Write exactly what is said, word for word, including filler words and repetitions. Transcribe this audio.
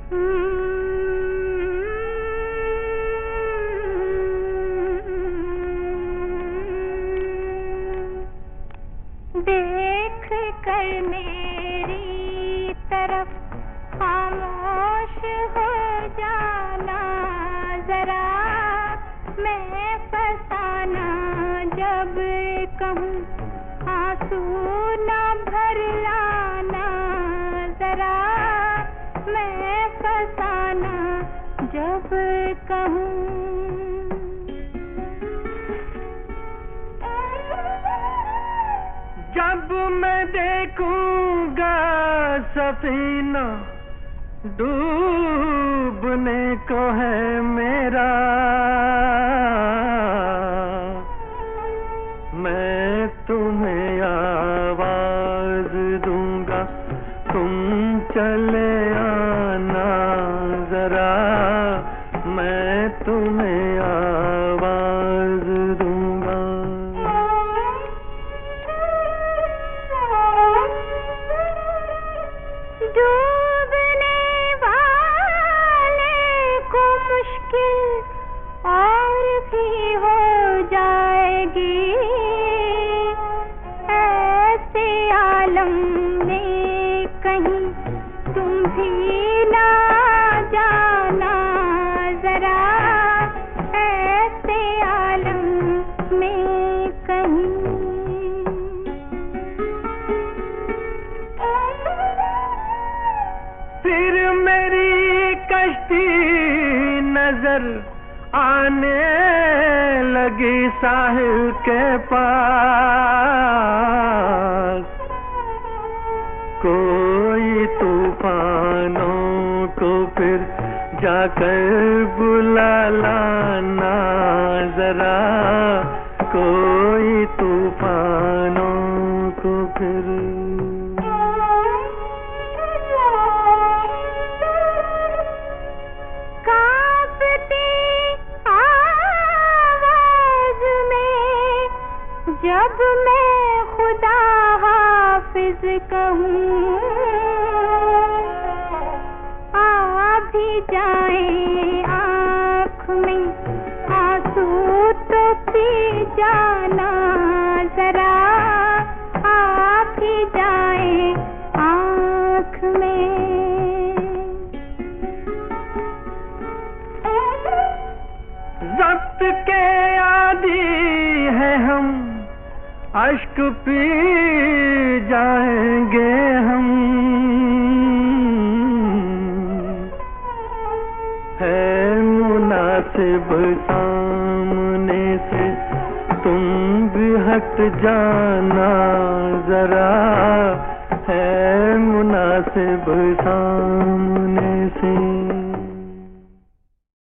देख कर मेरी तरफ खामोश हो जाना जरा, मैं फसाना जब कहूँ आंसू न भर लाना जरा, मैं फसाना जब कहूँ। जब मैं देखूंगा सफीना डूबने को है मेरा, मैं तुम्हें आवाज दूंगा, तुम चले आना जरा, मैं तुम्हें आवाज दूंगा। डूबने वाले को मुश्किल और भी हो जाएगी, ऐसे आलम में कहीं तुम भी ना जाना जरा, ऐसे आलम में कहीं। फिर मेरी कश्ती नजर आने लगी साहिल के पास, कोई तूफानों को फिर जाकर बुला लाना जरा, कोई तूफानों को फिर। जब मैं खुदा हाफिज कहूँ, आ भी जाए आँख में आंसू तो पी जाना जरा, आ भी जाए आँख में। ज़ब्त के आदी है हम, अश्क पी जाएंगे हम, है मुनासिब सामने से तुम भी हट जाना जरा, है मुनासिब सामने से।